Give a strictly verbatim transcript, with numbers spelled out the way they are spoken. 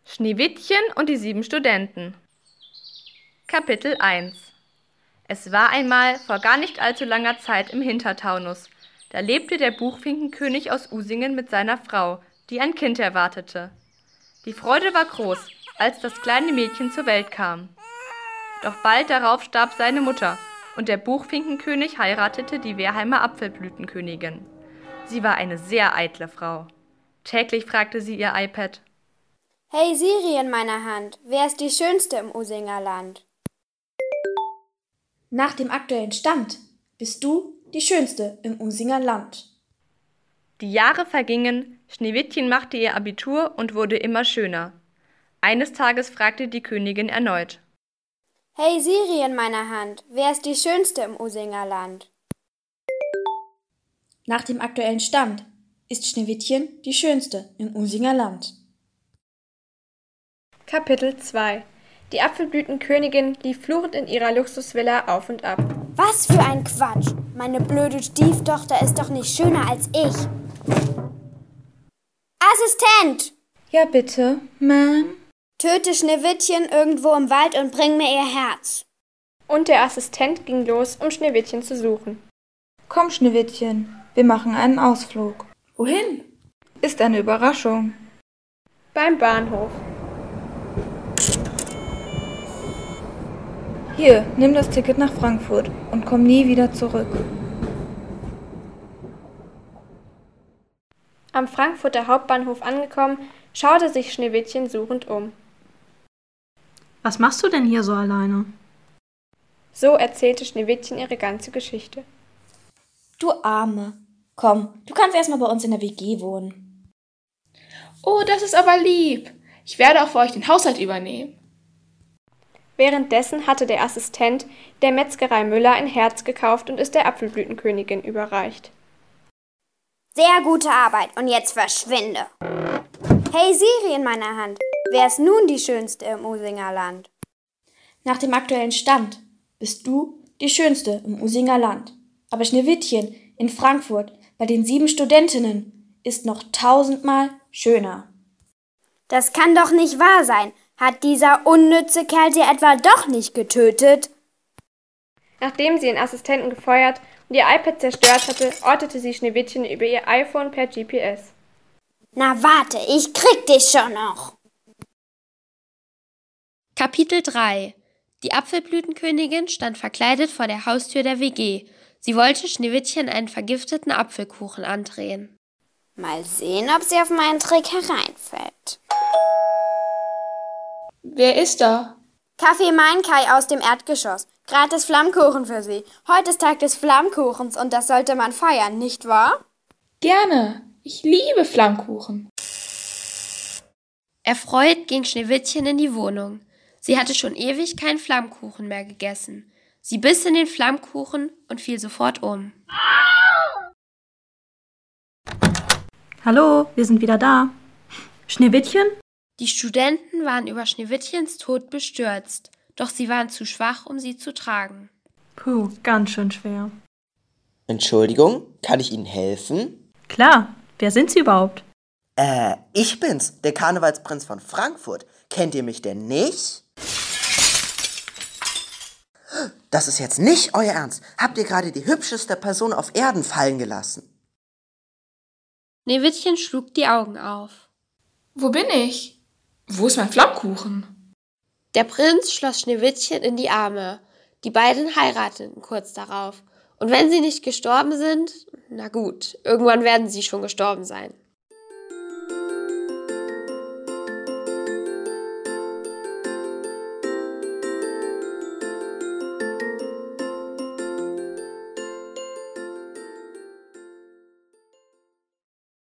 Schneewittchen und die sieben Studenten. Kapitel eins. Es war einmal vor gar nicht allzu langer Zeit im Hintertaunus. Da lebte der Buchfinkenkönig aus Usingen mit seiner Frau, die ein Kind erwartete. Die Freude war groß, als das kleine Mädchen zur Welt kam. Doch bald darauf starb seine Mutter, und der Buchfinkenkönig heiratete die Wehrheimer Apfelblütenkönigin. Sie war eine sehr eitle Frau. Täglich fragte sie ihr iPad: Hey Siri in meiner Hand, wer ist die Schönste im Usinger Land? Nach dem aktuellen Stand bist du die Schönste im Usinger Land. Die Jahre vergingen, Schneewittchen machte ihr Abitur und wurde immer schöner. Eines Tages fragte die Königin erneut: Hey Siri in meiner Hand, wer ist die Schönste im Usinger Land? Nach dem aktuellen Stand ist Schneewittchen die Schönste im Usinger Land. Kapitel zwei. Die Apfelblütenkönigin lief fluchend in ihrer Luxusvilla auf und ab. Was für ein Quatsch! Meine blöde Stieftochter ist doch nicht schöner als ich. Assistent! Ja bitte, Ma'am? Töte Schneewittchen irgendwo im Wald und bring mir ihr Herz. Und der Assistent ging los, um Schneewittchen zu suchen. Komm, Schneewittchen, wir machen einen Ausflug. Wohin? Ist eine Überraschung. Beim Bahnhof. Hier, nimm das Ticket nach Frankfurt und komm nie wieder zurück. Am Frankfurter Hauptbahnhof angekommen, schaute sich Schneewittchen suchend um. Was machst du denn hier so alleine? So erzählte Schneewittchen ihre ganze Geschichte. Du Arme. Komm, du kannst erstmal bei uns in der W G wohnen. Oh, das ist aber lieb. Ich werde auch für euch den Haushalt übernehmen. Währenddessen hatte der Assistent der Metzgerei Müller ein Herz gekauft und es der Apfelblütenkönigin überreicht. Sehr gute Arbeit und jetzt verschwinde. Hey Siri in meiner Hand, wer ist nun die Schönste im Usinger Land? Nach dem aktuellen Stand bist du die Schönste im Usinger Land. Aber Schneewittchen in Frankfurt bei den sieben Studentinnen ist noch tausendmal schöner. Das kann doch nicht wahr sein. Hat dieser unnütze Kerl sie etwa doch nicht getötet? Nachdem sie den Assistenten gefeuert und ihr iPad zerstört hatte, ortete sie Schneewittchen über ihr iPhone per G P S. Na warte, ich krieg dich schon noch. Kapitel drei. Die Apfelblütenkönigin stand verkleidet vor der Haustür der W G. Sie wollte Schneewittchen einen vergifteten Apfelkuchen andrehen. Mal sehen, ob sie auf meinen Trick hereinfällt. Wer ist da? Kaffee Mein Kai aus dem Erdgeschoss. Gratis Flammkuchen für Sie. Heute ist Tag des Flammkuchens und das sollte man feiern, nicht wahr? Gerne. Ich liebe Flammkuchen. Erfreut ging Schneewittchen in die Wohnung. Sie hatte schon ewig keinen Flammkuchen mehr gegessen. Sie biss in den Flammkuchen und fiel sofort um. Hallo, wir sind wieder da. Schneewittchen? Die Studenten waren über Schneewittchens Tod bestürzt, doch sie waren zu schwach, um sie zu tragen. Puh, ganz schön schwer. Entschuldigung, kann ich Ihnen helfen? Klar, wer sind Sie überhaupt? Äh, ich bin's, der Karnevalsprinz von Frankfurt. Kennt ihr mich denn nicht? Das ist jetzt nicht euer Ernst. Habt ihr gerade die hübscheste Person auf Erden fallen gelassen? Schneewittchen schlug die Augen auf. Wo bin ich? Wo ist mein Flammkuchen? Der Prinz schloss Schneewittchen in die Arme. Die beiden heirateten kurz darauf. Und wenn sie nicht gestorben sind, na gut, irgendwann werden sie schon gestorben sein.